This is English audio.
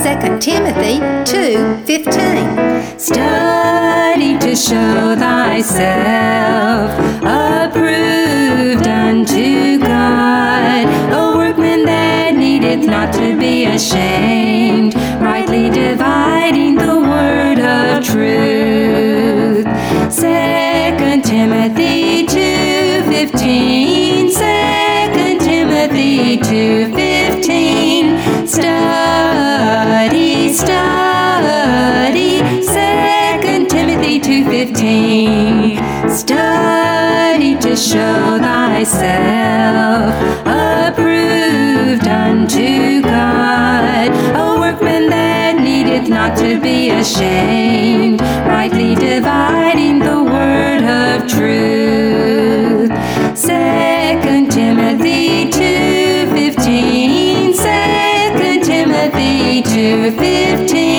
2 Timothy 2:15. Study to show thyself approved unto God, a workman that needeth not to be ashamed, rightly dividing the word of truth. 2 Timothy 2:15. 2 Timothy 2:15. Study, study. 2 Timothy 2:15. Study to show thyself approved unto God, a workman that needeth not to be ashamed, rightly dividing the word of truth. 2 Timothy 2:15. 2 Timothy 2:15.